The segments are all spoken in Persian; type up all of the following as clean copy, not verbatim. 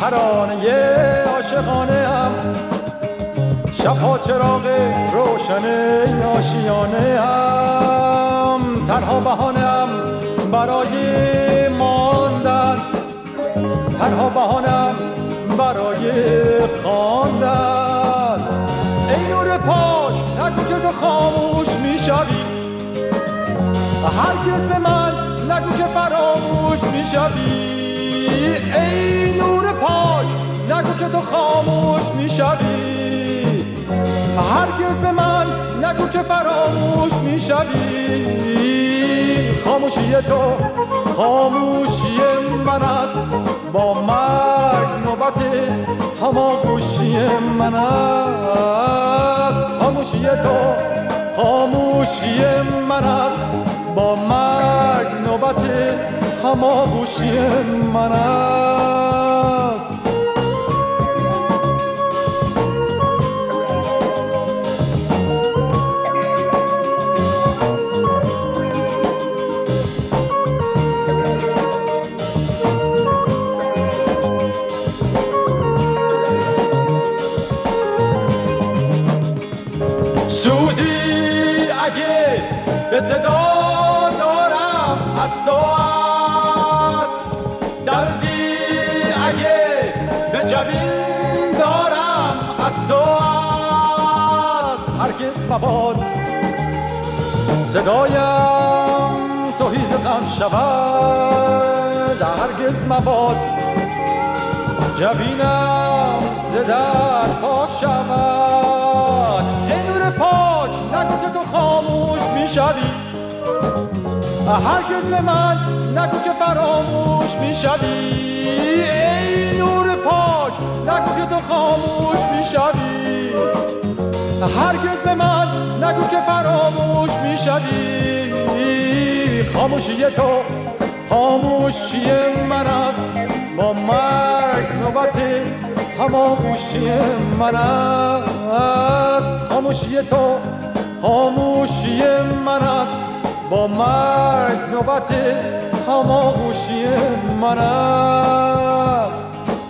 ترانه عاشقانه هم، شبها چراغ روشن آشیانه هم، تنها بهانه هم برای ماندن، تنها بهانه هم برای خواندن. ای نور پاک نگو که تو خاموش میشوی، هرگز به من نگو که فراموش میشوی. ای نور پاک نگو که تو خاموش میشوی، هرگز به من نگو که فراموش میشوی. خاموشی تو خاموشی من است، با مرگ نوبت هماگوشی من است. خاموشی تو خاموشی من است، با مرگ نوبت هماگوشی من است. سوزی اگه به صدا دارم از تو است، دردی اگه به جبین دارم از تو است. هرگز مباد صدایم توهیز غم شود، هرگز مباد جبینم ز درد پاک شود. ای نور پاک نگو که تو خاموش میشوی، هرگز به من نگو که فراموش میشوی. ای نور پاک نگو که تو خاموش میشوی، هرگز به من نگو که فراموش میشوی. خاموشی تو خاموشی من است، با مرگ نوبت هماگوشی من است. خاموشی تو خاموشی من است، با مرگ نوبت هماگوشی من است.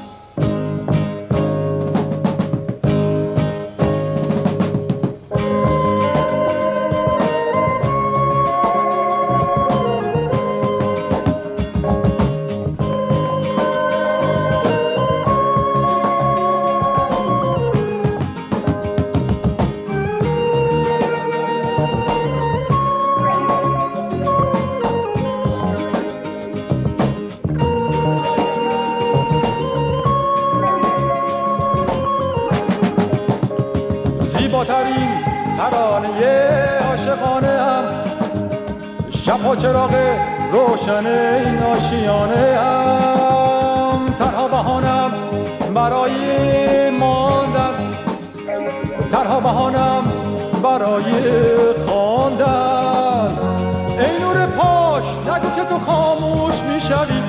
زیباترین ترانه عاشقانه هم، شبها چراغ روشن این آشیانه هم، تنها بهانم برای ماندن، تنها بهانم برای خواندن. ای نور پاک نگو که تو خاموش میشوی،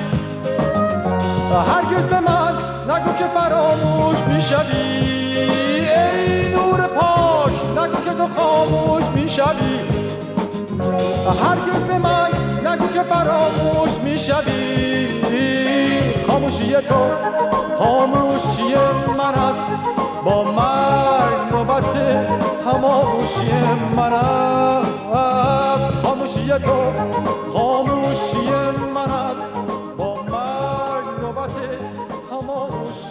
هرگز به من نگو که فراموش میشوی. ای نور پاک نگو که تو خاموش میشوی، هرگز به من نگو که فراموش میشوی. خاموشی تو خاموشی من است، با مرگ نوبت هماگوشی من است. خاموشی تو خاموشی من است، با مرگ نوبت هماگوشی